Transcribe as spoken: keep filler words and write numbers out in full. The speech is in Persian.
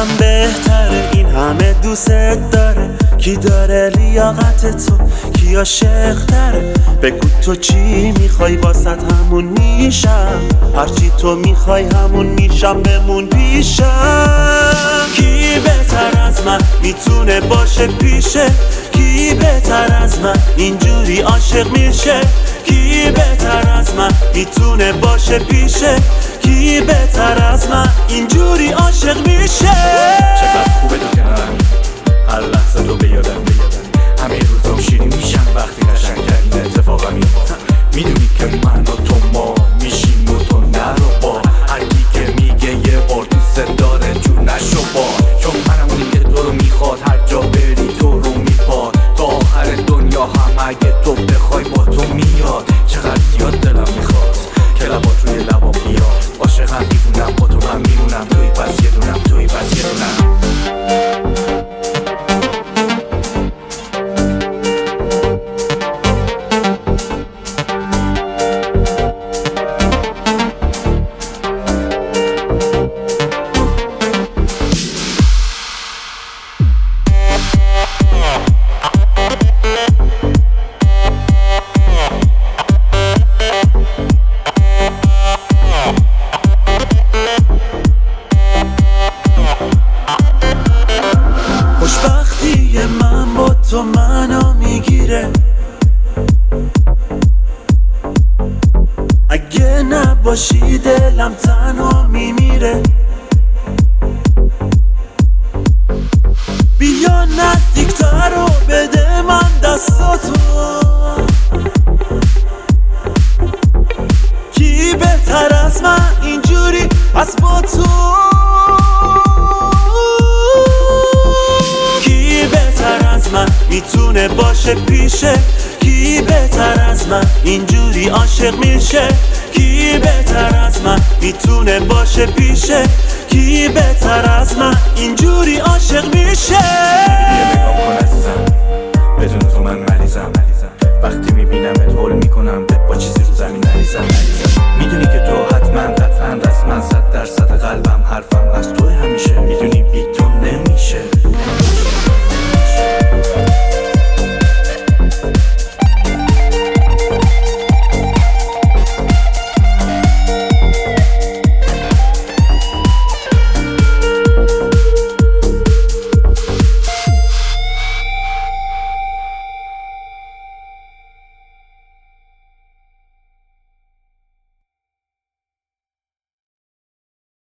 ازم بهتره، این همه دوست داره. کی داره لیاقت تو، کی عاشق تره؟ بگو تو چی میخوای واسط همون میشم، هرچی تو میخوای همون میشم، بمون پیشم. کی بهتر از من میتونه باشه پیشه، کی بهتر از من اینجوری عاشق میشه؟ کی بهتر از من میتونه باشه پیشه، کی بهتر از من اینجوری عاشق میشه؟ چقدر خوبه تو کنارم، هر لحظه تو بیادم بیادم. همه روزام شیرین میشن وقتی قشنگترین اتفاقا میفته. میدونی که من و تو ما میشیم و تو نرو با هر کی که میگه یه بار دوست داره جور نشو با، چون منم اونی که تو رو میخواد، هر جا بری تو رو میباد تا آخر دنیا هم اگه تو بخوای با تو میاد. چقدر زیاد دلم میخواد که لبات روی لبام بیاد، عاشقم دیوونم با تو من میمونم، توی پس یه دونم، توی پس یه دونم. خوشبختی من با تو منو میگیره، اگه نباشی دلم تنها میمیره. بیا نزدیکتر و بده من دستاتو، کی بهتر از من اینجوری از با تو؟ کی بهتر از من میتونه باشه پیشه، کی بهتر از من اینجوری عاشق میشه؟ کی بهتر از من میتونه باشه پیشه، کی بهتر از من اینجوری عاشق میشه؟ یه نگاه کن عزیزم، بدون تو من مریضم. وقتی میبینم هول میکنم با چیزی رو زمین نریزم. میدونی که تو حتما قطعا رسما صد درصد قلبم، حرفم از تو